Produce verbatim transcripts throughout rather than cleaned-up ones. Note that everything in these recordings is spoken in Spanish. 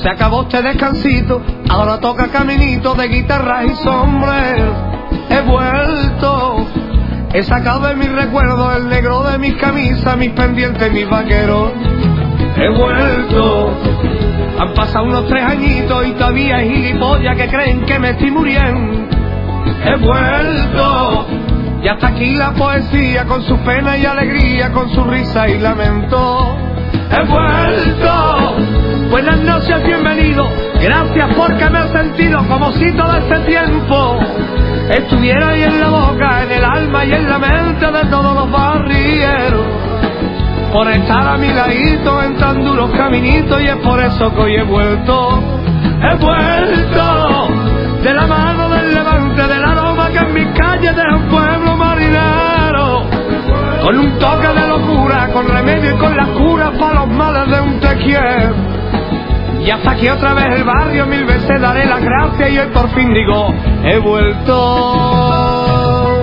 Se acabó este descansito, ahora toca caminito de guitarras y sombreros. He vuelto, he sacado de mis recuerdos el negro de mis camisas, mis pendientes y mis vaqueros. He vuelto, han pasado unos tres añitos y todavía hay gilipollas que creen que me estoy muriendo. He vuelto, y hasta aquí la poesía con su pena y alegría, con su risa y lamento. He vuelto, buenas noches, bienvenido, gracias porque me he sentido como si todo este tiempo estuviera ahí en la boca, en el alma y en la mente de todos los barrieros, por estar a mi ladito en tan duros caminitos, y es por eso que hoy he vuelto. He vuelto de la mano del levante, del aroma que en mis calles deja un pueblo marinero, con un toque de locura, con remedio y con las curas para los males de un te quiero. Y hasta aquí otra vez el barrio, mil veces daré las gracias y hoy por fin digo, he vuelto.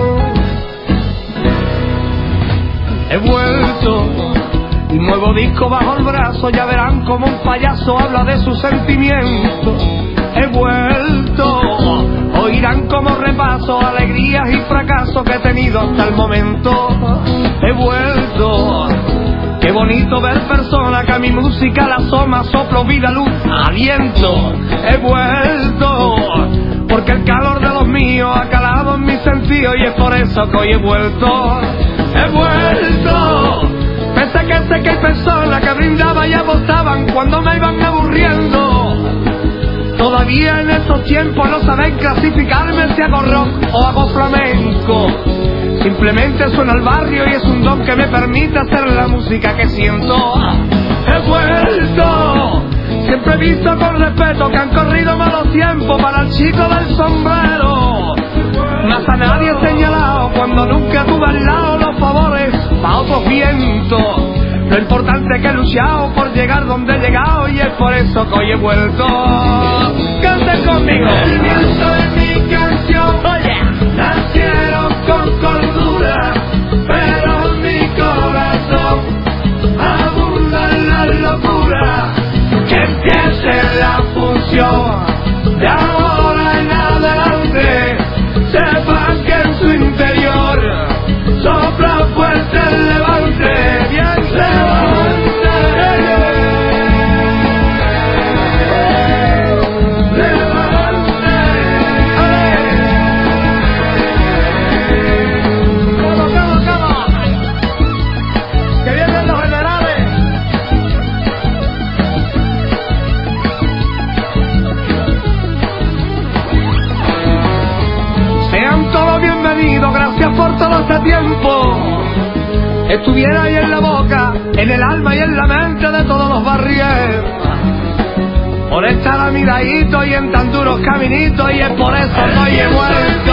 He vuelto, un nuevo disco bajo el brazo, ya verán como un payaso habla de sus sentimientos. He vuelto, oirán como repaso alegrías y fracasos que he tenido hasta el momento. He vuelto, qué bonito ver personas que a mi música la asoma, soplo, vida, luz, aliento. He vuelto, porque el calor de los míos ha calado en mis sentidos, y es por eso que hoy he vuelto. He vuelto, pese a que sé que hay personas que brindaban y apostaban cuando me iban aburriendo. Todavía en estos tiempos no saben clasificarme si hago rock o hago flamenco. Simplemente suena al barrio y es un don que me permite hacer la música que siento. He vuelto, siempre he visto con respeto que han corrido malos tiempos para el chico del sombrero. Mas a nadie he señalado cuando nunca tuve al lado los favores pa' otros vientos. Lo importante es que he luchado por llegar donde he llegado, y es por eso que hoy he vuelto. ¡Canten conmigo! El viento de mi canción, oye, nacieron con cordura, pero en mi corazón abunda la locura. Que empiece la función de ahora en adelante. Sepan que en su interior sopla fuerte el levante. Bien levante, levante. Cómo, cómo, cómo. Que vienen los generales. Sean todos bienvenidos, gracias por todo este tiempo. Estuviera ahí en la boca, en el alma y en la mente de todos los barrios, por estar a mi ladito y en tan duros caminitos, y es por eso que hoy he vuelto.